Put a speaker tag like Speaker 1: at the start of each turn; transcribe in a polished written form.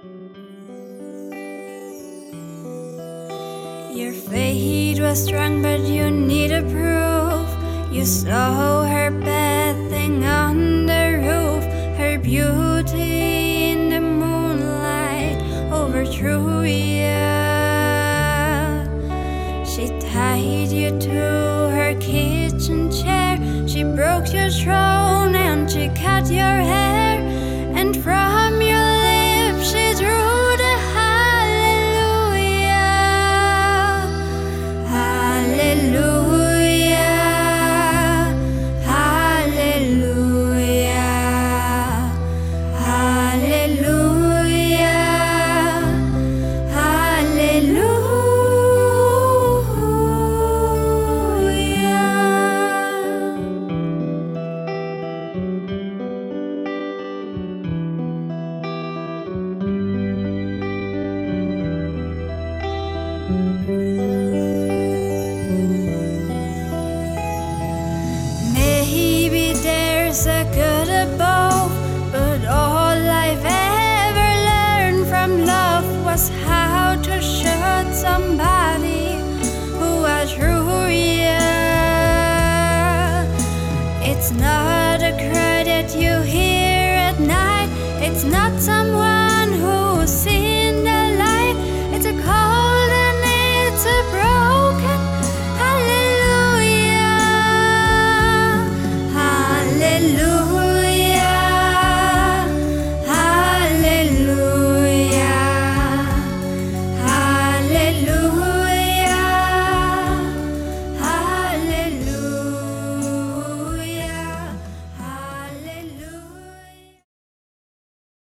Speaker 1: Your fate was strong, but you needed proof. You saw her bathing on the roof, her beauty in the moonlight overthrew you. She tied you to her kitchen chair, she broke your throne and she cut your hair, and from your lips she drew the hallelujah, hallelujah, hallelujah, hallelujah, hallelujah. Maybe there's a good above, but all I've ever learned from love was how to shoot somebody who was real. It's not a cry that you hear at night, it's not someone